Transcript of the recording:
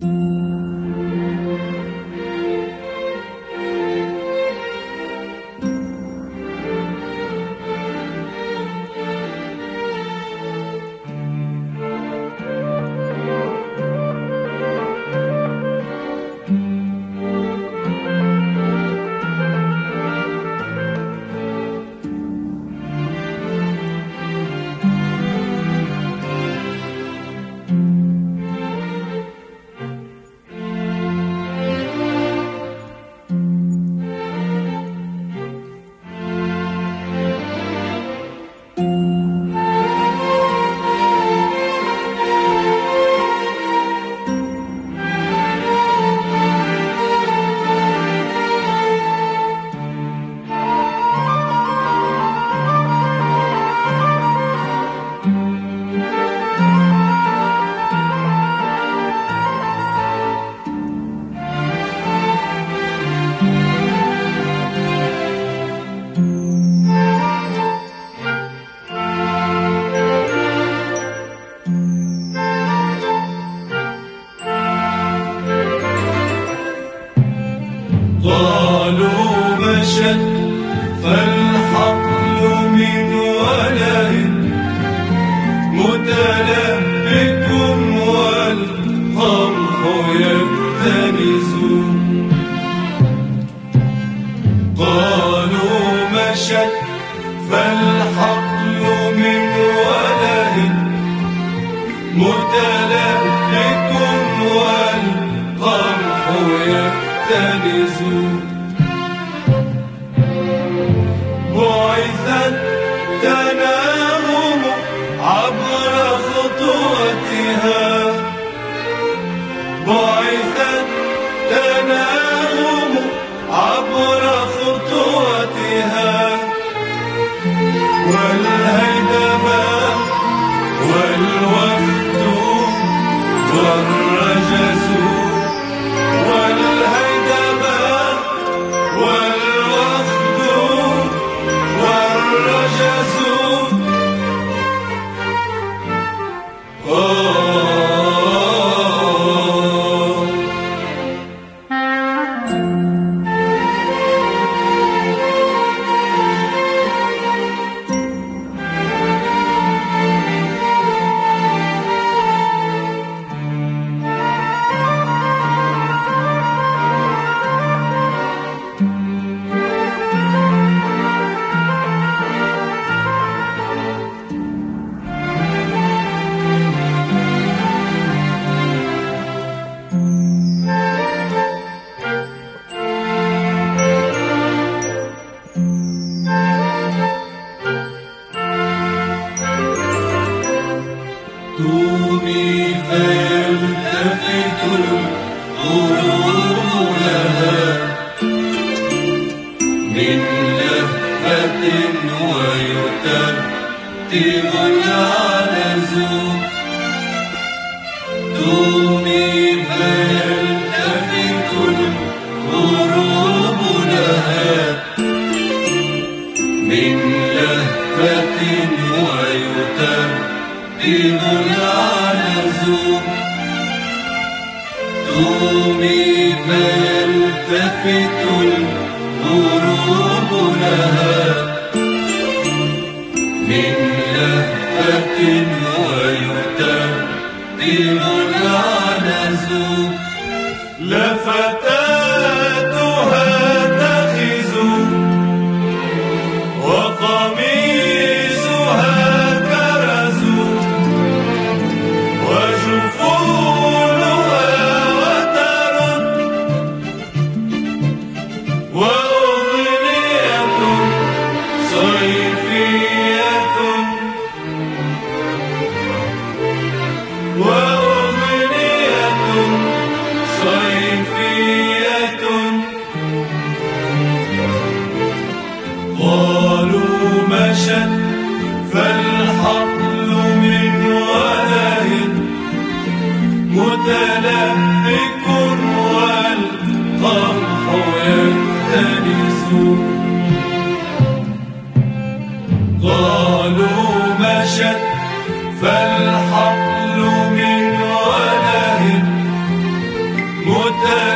قالوا مشت فالحقل من وله متلبك والقمح يكتنز. قالوا مشت فالحقل من وله متلبك والقمح يكتنز. بعثت تناغم عبر خطوتها، بعثت تناغم عبر خطوتها، والهيدماء والوفد والرجس، والهيدماء والوفد والرجس. تومي فيلتفت الغروب لها من لهفة ويترتب العنز. تومي فيلتفت الغروب لها من لهفة ويترتب العنز. تومي فيلتفت الغروب لها من لهفة ويترتب العنز. لفتاتها تخز وقميصها كرز، وجفونها وترد وأغنية صيفية، وأغنية صيفية. ذاك